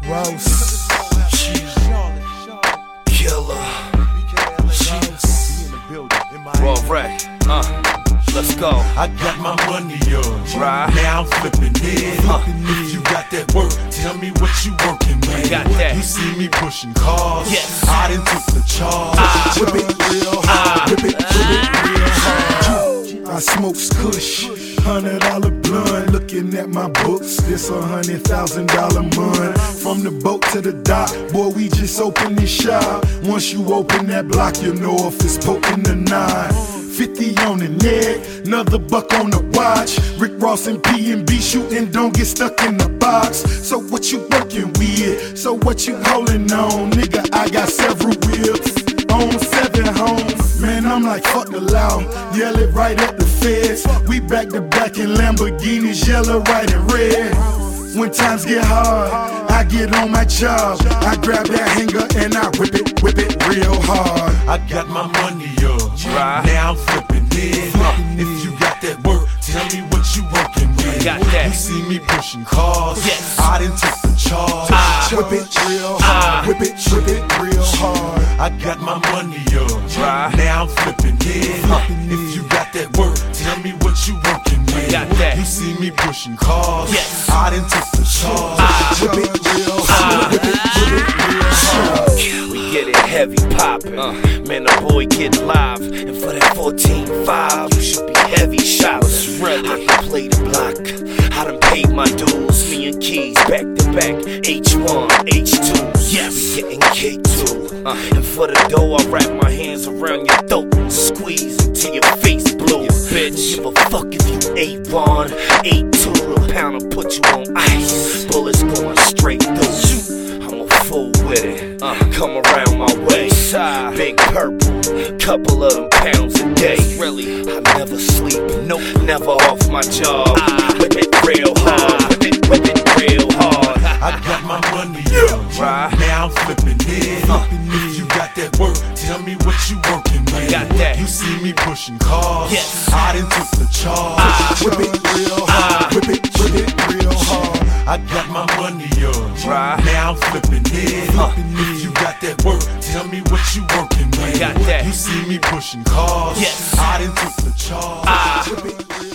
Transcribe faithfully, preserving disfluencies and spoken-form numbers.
Roast. Killer. Raw Ray. Uh. Let's go. I got my money up, right. Now I'm flipping it. Uh, if you got that work, tell me what you working with. I got that. You see me pushing cars, yes. I done took the charge. Ah. Whip it real hard, whip it, whip it real hard. I smokes kush, hundred dollar blunt. Looking at my books, this a hundred thousand dollar month. From the boat to the dock, boy, we just opened this shop. Once you open that block, you know if it's poking the nine. fifty on the neck, another buck on the watch. Rick Ross and P and B shooting, don't get stuck in the box. So what you working with? So what you holding on? Nigga, I got several whips on seven homes. Man, I'm like, fuck the law, yell it right at the feds. We back to back in Lamborghinis, yellow, right, and red. When times get hard, I get on my job. I grab that hanger and I whip it, whip it real hard. I got my money up, right. Now I'm flipping it. Uh, if you got that work, tell me what you working with. Got that. You see me pushing cars, yes. I done took the charge. Ah. Whip it real hard, whip it, whip it real hard. I got my money up, right. Now I'm flipping it. Uh, if you got that work, tell me what you working with. Got that. You see me pushing cars, yes. I done took the charge. Ah. Whip it real hard, whip it, whip it real hard. We get it heavy poppin', uh, man, the boy get live. And for that fourteen five, you should be heavy shots. Really, I can play the block, I done paid my dues. Me and Keys back to back, H one, H two, yes, we getting K two. uh, And for the dough, I wrap my hands around your throat, squeeze until your face blue. Bitch, give a fuck if you eight one, eight two, a pound will put you on ice. Bullets going straight through. I'm a fool with it. Uh, come around my way. Big purple, couple of them pounds a day. Really, I never sleep. Nope, never off my job. I whip it real hard. Whip it, whip it real hard. I got my money up, right. Now I'm flipping it. Uh, if you got that work, tell me what you working with. Got that. You see me pushing cars, yes. I done took the charge. Ah. Whip it real hard, whip it, whip it real hard. I got my money up, right. Now I'm flipping it. Uh, if you got that work, tell me what you working with. Got that. You see me pushing cars, yes. I done took the charge. Ah. Whip it real